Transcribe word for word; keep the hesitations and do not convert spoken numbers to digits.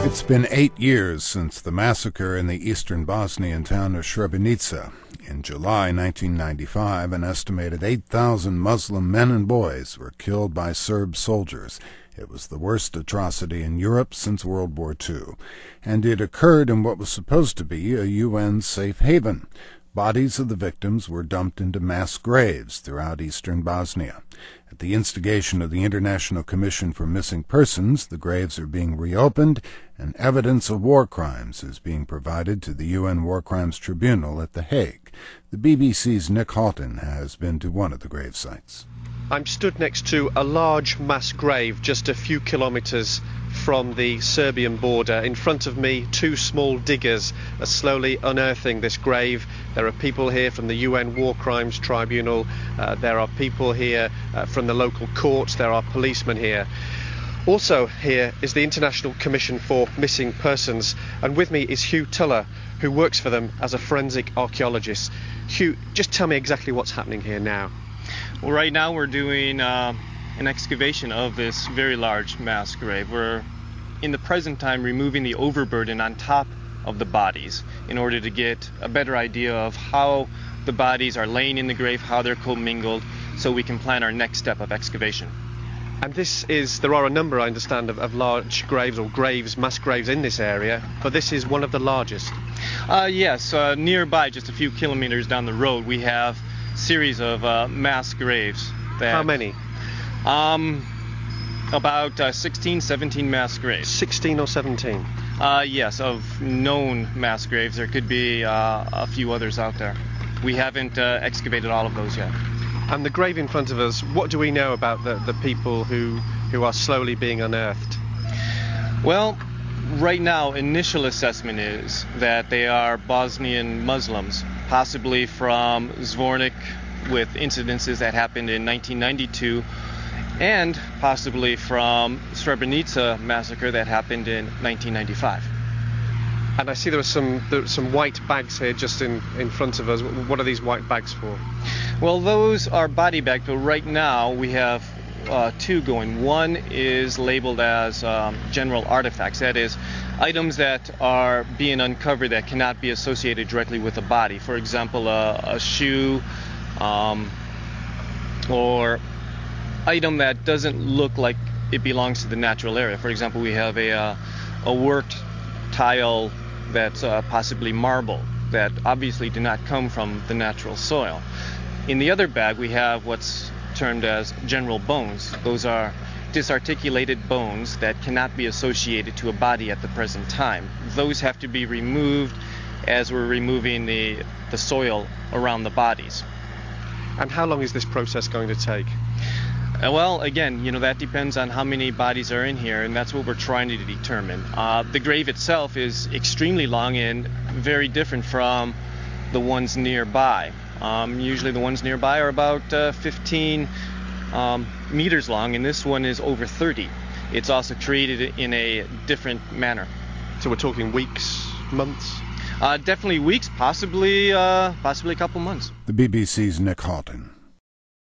It's been eight years since the massacre in the eastern Bosnian town of Srebrenica. In July nineteen ninety-five, an estimated eight thousand Muslim men and boys were killed by Serb soldiers. It was the worst atrocity in Europe since World War Two, and it occurred in what was supposed to be a U N safe haven. Bodies of the victims were dumped into mass graves throughout eastern Bosnia. At the instigation of the International Commission for Missing Persons, the graves are being reopened, and evidence of war crimes is being provided to the U N War Crimes Tribunal at The Hague. The B B C's Nick Halton has been to one of the grave sites. I'm stood next to a large mass grave just a few kilometres from the Serbian border. In front of me, two small diggers are slowly unearthing this grave. There are people here from the U N War Crimes Tribunal. Uh, there are people here uh, from the local courts. There are policemen here. Also here is the International Commission for Missing Persons, and with me is Hugh Tuller, who works for them as a forensic archaeologist. Hugh, just tell me exactly what's happening here now. Well, right now we're doing uh, an excavation of this very large mass grave. We're, in the present time, removing the overburden on top of the bodies in order to get a better idea of how the bodies are laying in the grave, how they're commingled, so we can plan our next step of excavation. And this is, there are a number, I understand, of, of large graves or graves, mass graves in this area, but this is one of the largest. Uh, yes, uh, nearby, just a few kilometers down the road, we have a series of uh, mass graves. That, How many? Um, about uh, sixteen, seventeen mass graves. sixteen or seventeen? Uh, yes, of known mass graves. There could be uh, a few others out there. We haven't uh, excavated all of those yet. And the grave in front of us, what do we know about the, the people who, who are slowly being unearthed? Well, right now, initial assessment is that they are Bosnian Muslims, possibly from Zvornik, with incidences that happened in nineteen ninety-two, and possibly from Srebrenica massacre that happened in nineteen ninety-five. And I see there are some there are some white bags here just in, in front of us. What are these white bags for? Well, those are body bags, but right now we have uh, two going. One is labeled as um, general artifacts, that is, items that are being uncovered that cannot be associated directly with a body. For example, a, a shoe, um, or item that doesn't look like it belongs to the natural area. For example, we have a, uh, a worked tile that's uh, possibly marble that obviously did not come from the natural soil. In the other bag, we have what's termed as general bones. Those are disarticulated bones that cannot be associated to a body at the present time. Those have to be removed as we're removing the, the soil around the bodies. And how long is this process going to take? Uh, well, again, you know, that depends on how many bodies are in here, and that's what we're trying to determine. Uh, the grave itself is extremely long and very different from the ones nearby. Um, usually the ones nearby are about uh, fifteen um, meters long, and this one is over thirty. It's also created in a different manner. So we're talking weeks, months? Uh, definitely weeks, possibly, uh, possibly a couple months. The B B C's Nick Halton.